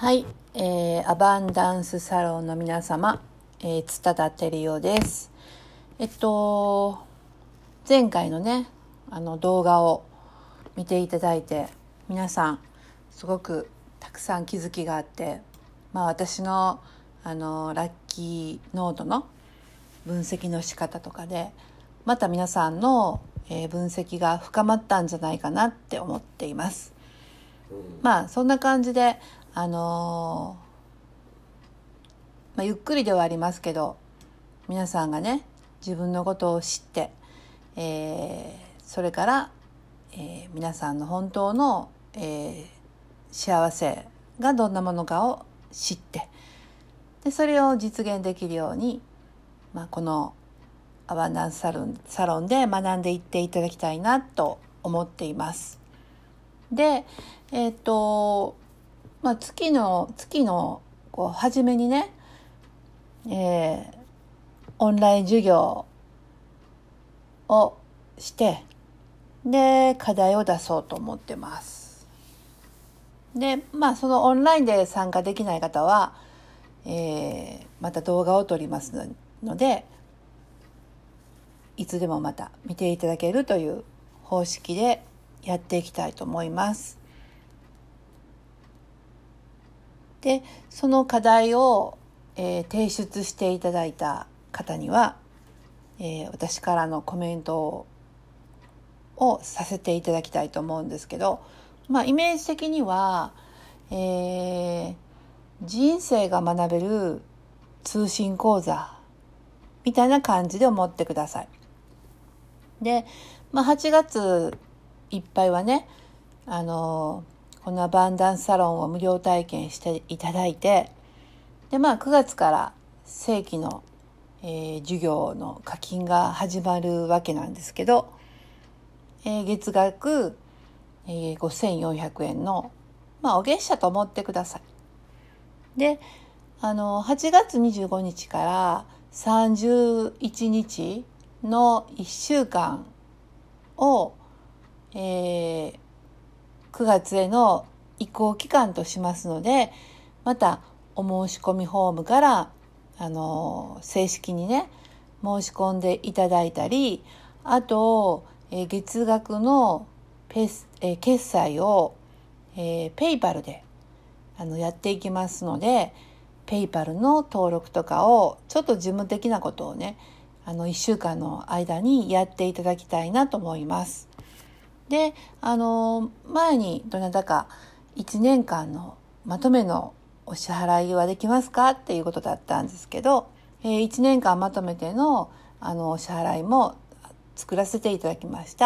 はい、アバンダンスサロンの皆様、津田照代です。前回のね動画を見ていただいて、皆さんすごくたくさん気づきがあって、私のラッキーノートの分析の仕方とかでまた皆さんの、分析が深まったんじゃないかなって思っています。そんな感じでゆっくりではありますけど、皆さんがね自分のことを知って、それから、皆さんの本当の、幸せがどんなものかを知って、でそれを実現できるように、このアバンダンスサロンで学んでいっていただきたいなと思っています。で月の初めにね、オンライン授業をしてで課題を出そうと思ってます。でそのオンラインで参加できない方は、また動画を撮りますので、いつでもまた見ていただけるという方式でやっていきたいと思います。でその課題を、提出していただいた方には、私からのコメントをさせていただきたいと思うんですけど、イメージ的には、人生が学べる通信講座みたいな感じで思ってください。で、8月いっぱいはねこのアバンダンスサロンを無料体験していただいて、で9月から正規の、授業の課金が始まるわけなんですけど、月額、5400円の、お月謝と思ってください。で8月25日から31日の1週間を、9月への移行期間としますので、またお申し込みフォームから正式にね申し込んでいただいたり、あと、月額の決済を、ペイパルでやっていきますので、ペイパルの登録とかをちょっと事務的なことをね1週間の間にやっていただきたいなと思います。で前にどなたか1年間のまとめのお支払いはできますかっていうことだったんですけど、1年間まとめてのお支払いも作らせていただきました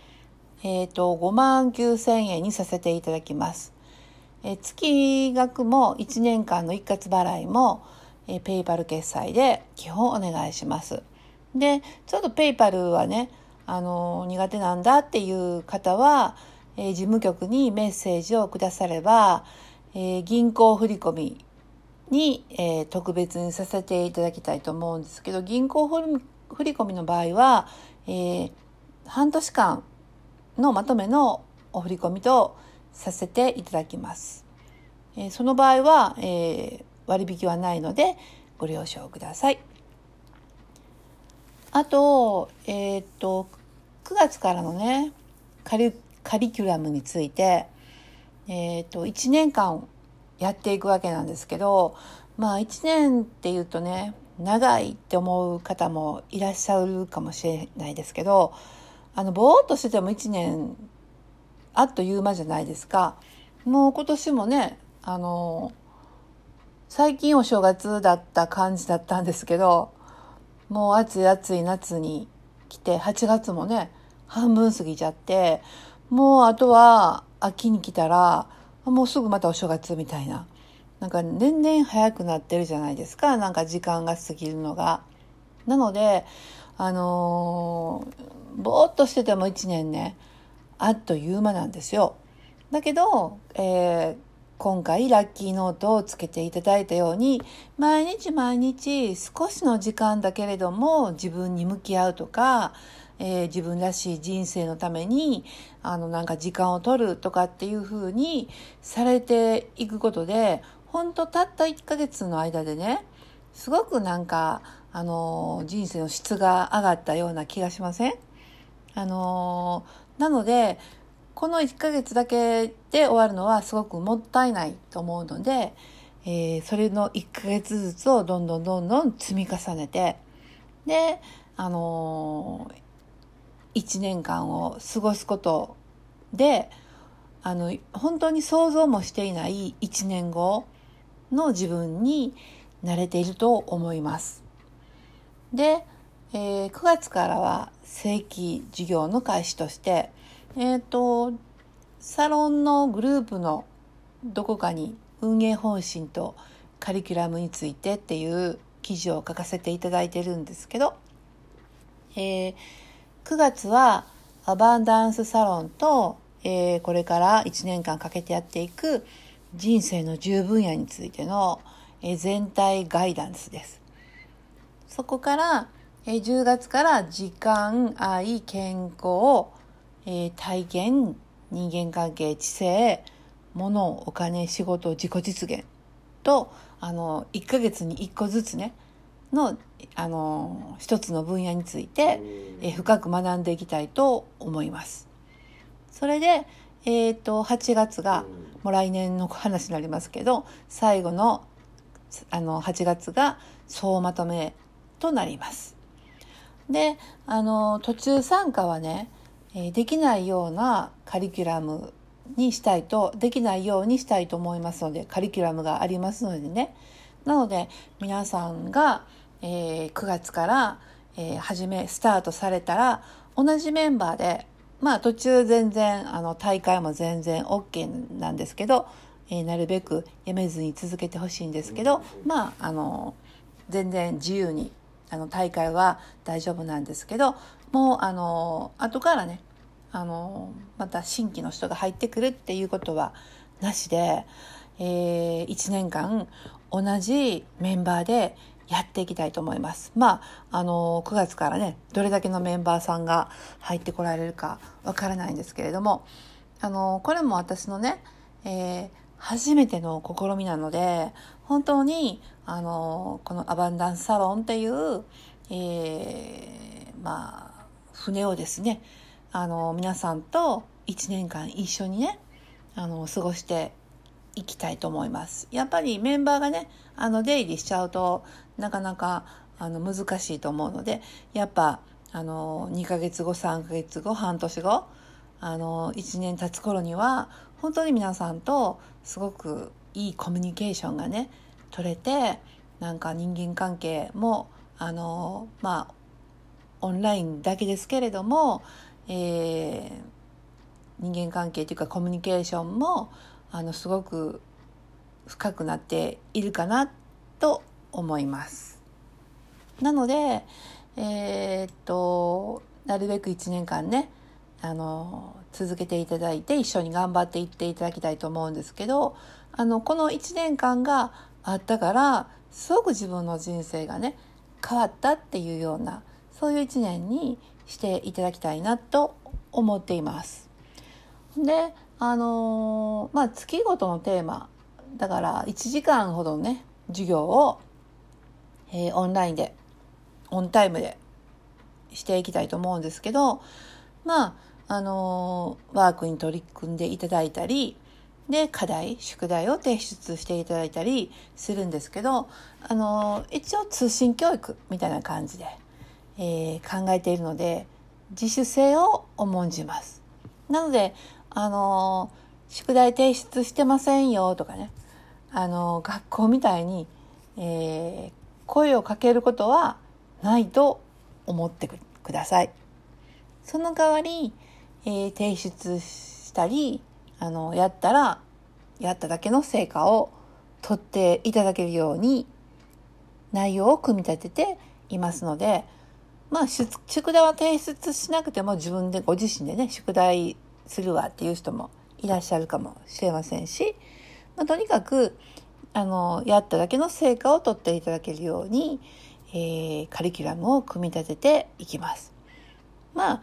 。59,000円にさせていただきます。月額も1年間の一括払いも、ペイパル決済で基本お願いします。でちょっとペイパルはね苦手なんだっていう方は、事務局にメッセージをくだされば、銀行振込に、特別にさせていただきたいと思うんですけど、銀行振込の場合は、半年間のまとめのお振込とさせていただきます。その場合は、割引はないのでご了承ください。あと、9月からのねカリキュラムについて、1年間やっていくわけなんですけど、1年っていうとね長いって思う方もいらっしゃるかもしれないですけど、ぼーっとしてても1年あっという間じゃないですか。もう今年もね最近お正月だった感じだったんですけど、もう暑い夏に来て8月もね半分過ぎちゃって、もうあとは秋に来たらもうすぐまたお正月みたいな、年々早くなってるじゃないですか、時間が過ぎるのが。なのでぼーっとしてても1年ねあっという間なんですよ。だけど、今回ラッキーノートをつけていただいたように、毎日少しの時間だけれども自分に向き合うとか、自分らしい人生のために時間を取るとかっていう風にされていくことで、 ほんとたった1ヶ月の間でね、すごくなんか、人生の質が上がったような気がしません？なので、この1ヶ月だけで終わるのはすごくもったいないと思うので、それの1ヶ月ずつをどんどん積み重ねて、で、1年間を過ごすことで、本当に想像もしていない1年後の自分に慣れていると思います。で、9月からは正規授業の開始として、サロンのグループのどこかに運営方針とカリキュラムについてっていう記事を書かせていただいてるんですけど、9月はアバンダンスサロンと、これから1年間かけてやっていく人生の10分野についての、全体ガイダンスです。そこから、10月から時間、愛、健康、体験、人間関係、知性、物、お金、仕事、自己実現と、1ヶ月に1個ずつね、の、一つの分野について、深く学んでいきたいと思います。それで、8月が、もう来年の話になりますけど、最後の、8月が総まとめとなります。で、途中参加はね、できないようなカリキュラムにしたいと、できないようにしたいと思いますので、カリキュラムがありますのでね。なので、皆さんが、9月から、スタートされたら、同じメンバーで、途中全然、大会も全然 OK なんですけど、なるべくやめずに続けてほしいんですけど、全然自由に、大会は大丈夫なんですけど、もう後からね、また新規の人が入ってくるっていうことはなしで、1年間同じメンバーでやっていきたいと思います。9月からね、どれだけのメンバーさんが入ってこられるかわからないんですけれども、これも私のね、初めての試みなので、本当に、このアバンダンスサロンっていう、船をですね、皆さんと1年間一緒にね、過ごしていきたいと思います。やっぱりメンバーがね、出入りしちゃうと、なかなか、難しいと思うので、やっぱ、2ヶ月後、3ヶ月後、半年後、1年経つ頃には、本当に皆さんとすごくいいコミュニケーションがね、取れて、なんか人間関係も、オンラインだけですけれども、人間関係というかコミュニケーションも、すごく深くなっているかなと思います。なので、なるべく1年間ね、続けていただいて一緒に頑張っていっていただきたいと思うんですけど、この1年間があったからすごく自分の人生がね変わったっていうような、そういう1年にしていただきたいなと思っています。で、月ごとのテーマだから1時間ほどのね授業を、オンラインでオンタイムでしていきたいと思うんですけど、ワークに取り組んでいただいたりで、宿題を提出していただいたりするんですけど、一応通信教育みたいな感じで、考えているので、自主性を重んじます。なので、宿題提出してませんよとかね、学校みたいに、声をかけることはないと思ってください。その代わり、提出したり、やっただけの成果を取っていただけるように内容を組み立てていますので、宿題は提出しなくても自分でご自身でね、宿題するわっていう人もいらっしゃるかもしれませんし、とにかく、やっただけの成果を取っていただけるように、カリキュラムを組み立てていきます。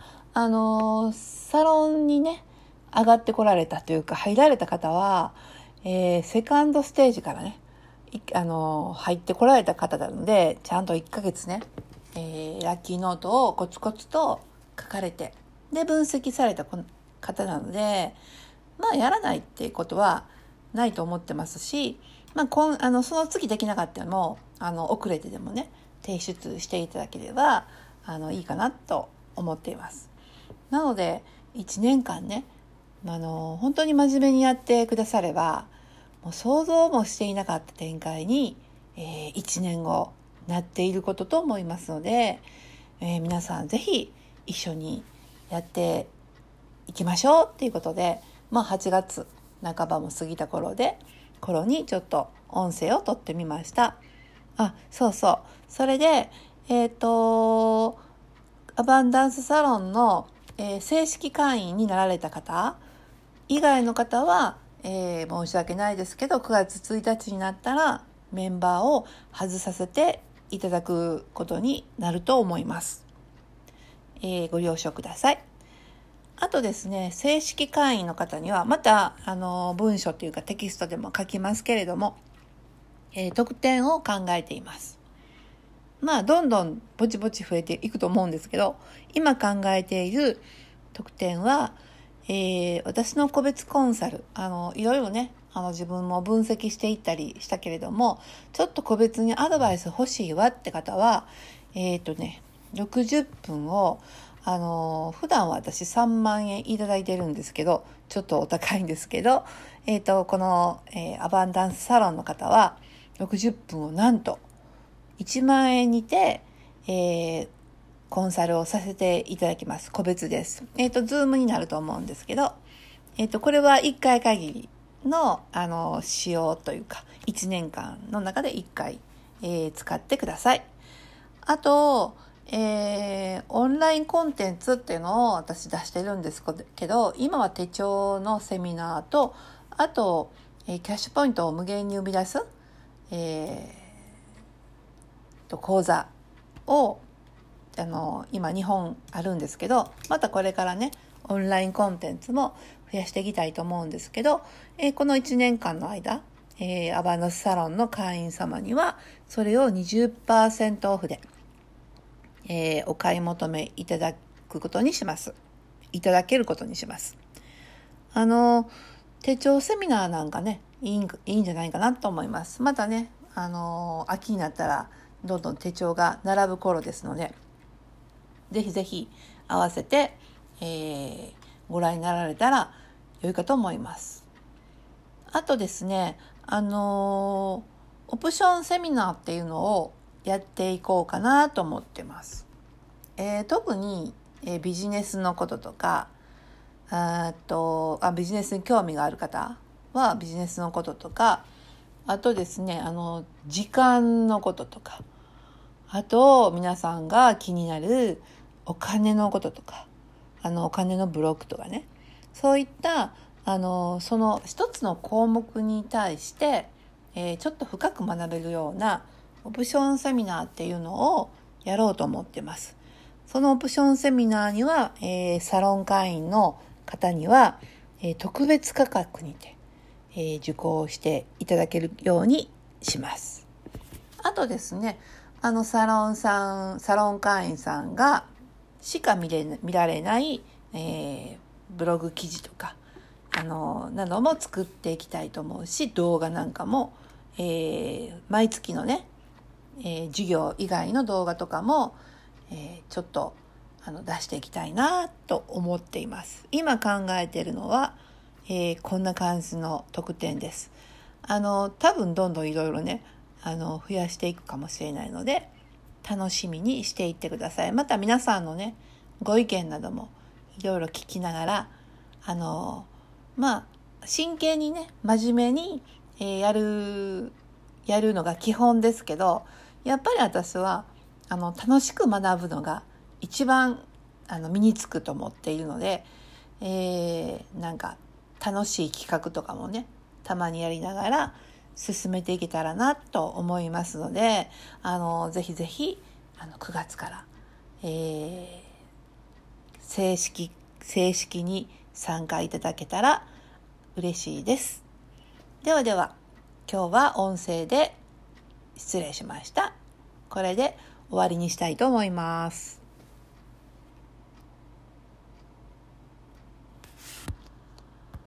サロンにね、上がってこられたというか入られた方は、 セカンドステージからね、入ってこられた方なので、ちゃんと1ヶ月ね、ラッキーノートをコツコツと書かれて、で分析された方なので、やらないっていうことはないと思ってますし、その次できなかったのも遅れてでもね提出していただければいいかなと思っています。なので1年間ね、本当に真面目にやってくだされば、もう想像もしていなかった展開に、1年後なっていることと思いますので、皆さんぜひ一緒にやっていきましょうっていうことで、8月半ばも過ぎた頃にちょっと音声を撮ってみました。それでアバンダンスサロンの、正式会員になられた方以外の方は、申し訳ないですけど9月1日になったらメンバーを外させていただくことになると思います。ご了承ください。あとですね、正式会員の方にはまた文書というかテキストでも書きますけれども、特典を考えています。どんどんぼちぼち増えていくと思うんですけど、今考えている特典は、私の個別コンサル、いろいろね、自分も分析していったりしたけれども、ちょっと個別にアドバイス欲しいわって方は、60分を、普段は私3万円いただいてるんですけど、ちょっとお高いんですけど、この、アバンダンスサロンの方は、60分をなんと1万円にて、コンサルをさせていただきます。個別です。ズームになると思うんですけど、これは1回限りの、使用というか、1年間の中で1回、使ってください。あと、オンラインコンテンツっていうのを私出してるんですけど、今は手帳のセミナーと、あと、キャッシュポイントを無限に生み出す、講座を今2本あるんですけど、またこれからねオンラインコンテンツも増やしていきたいと思うんですけど、この1年間の間、アバンダンスサロンの会員様にはそれを 20% オフで、お買い求めいただくことにします。いただけることにします。手帳セミナーなんかねいいんじゃないかなと思います。またね秋になったらどんどん手帳が並ぶ頃ですので、ぜひぜひ合わせて、ご覧になられたら良いかと思います。あとですね、オプションセミナーっていうのをやっていこうかなと思ってます。特に、ビジネスのこととか、ビジネスに興味がある方はビジネスのこととか、あとですね、時間のこととか、あと皆さんが気になるお金のこととか、お金のブロックとかね、そういったその一つの項目に対して、ちょっと深く学べるようなオプションセミナーっていうのをやろうと思ってます。そのオプションセミナーには、サロン会員の方には、特別価格にて受講していただけるようにします。あとですね、サロン会員さんがしか見られない、ブログ記事とかなども作っていきたいと思うし、動画なんかも、毎月のね、授業以外の動画とかも、ちょっと出していきたいなと思っています。今考えているのはこんな感じの特典です。多分どんどんいろいろね増やしていくかもしれないので、楽しみにしていってください。また皆さんのねご意見などもいろいろ聞きながら真剣にね真面目に、やるのが基本ですけど、やっぱり私は楽しく学ぶのが一番身につくと思っているので、なんか楽しい企画とかもねたまにやりながら進めていけたらなと思いますので、ぜひぜひ9月から、正式に参加いただけたら嬉しいです。 ではでは、今日は音声で失礼しました。これで終わりにしたいと思います。